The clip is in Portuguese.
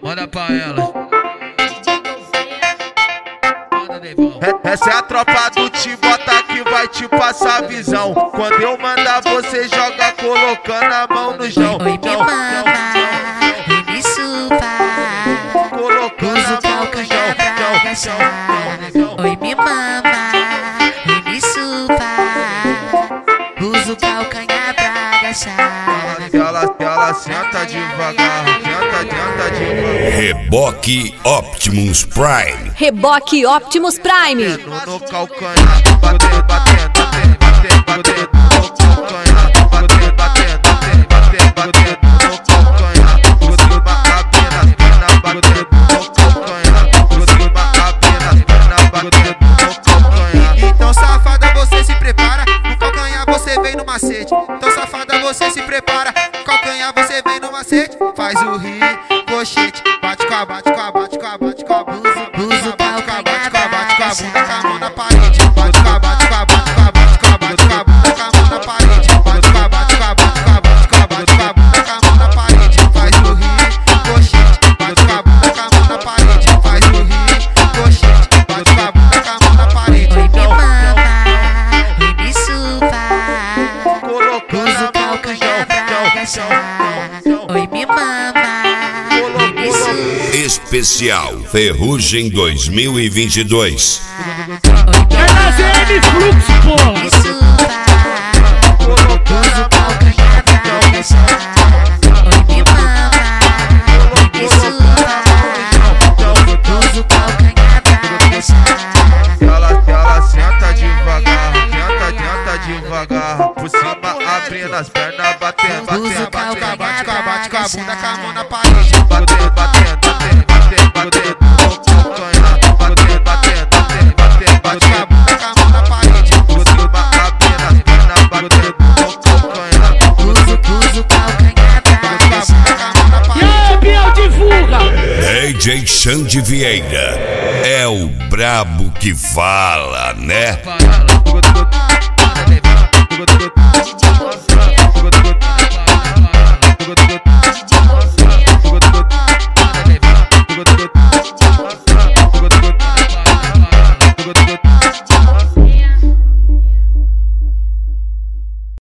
Manda pra ela. Essa é a tropa do Te Bota que vai te passar a visão. Quando eu mandar você joga colocando a mão no chão. Oi, me mama, oi, me supa, Colocando a mão no chão. oi, me mama, oi, me supa, usa o calcanhar pra agachar. Ela senta devagar, senta devagar. Reboque Optimus Prime. Reboque Optimus Prime. No calcanhar, batendo, batendo no calcanhar, batendo, batendo no calcanhar. Por cima apenas, perna batendo no calcanhar. Por cima apenas, perna batendo no calcanhar. Então safada você se prepara, no calcanhar você vem no macete. Então safada você se prepara, no calcanhar você vem no macete. Faz o ricochete, bate com a bate com a bate com a bate com a blusa, Usa o calcanhar pra bate com a bunda com a mão na agachar. parede. Bate com a bate com a bate com a bate com a bate com a bunda com a mão na parede. Bate com a bate com a bate com a bate com a bate com a bunda com a mão na parede. Faz o ricochete, bate com a bunda com a mão na parede. Faz o ricochete, bate com a bunda com a mão na parede. Oi, me mama, oi, me supa, usa o Colocando a mão no calcanhar pra agachar. Oi, me mama, oi, me supa. Especial Ferrugem 2022. É da ZM Fluxo, porra! Me supa, usa o calcanhar pra agachar. Oi, me mama, oi, me supa, usa o calcanhar pra agachar. Ela senta devagar. Por cima abrindo as pernas, batendo, Usa o Bate com a bate com a bate com a bunda com a mão na calcanhar. parede. batendo, batendo no calcanhar. Batendo, Bate com a bunda com a mão na parede. por cima apenas, perna batendo no calcanhar. Usa o calcanhar pra agachar. E aí, Biel, divulga! DJ Xande Vieira. É o brabo que fala, né? Pra ela.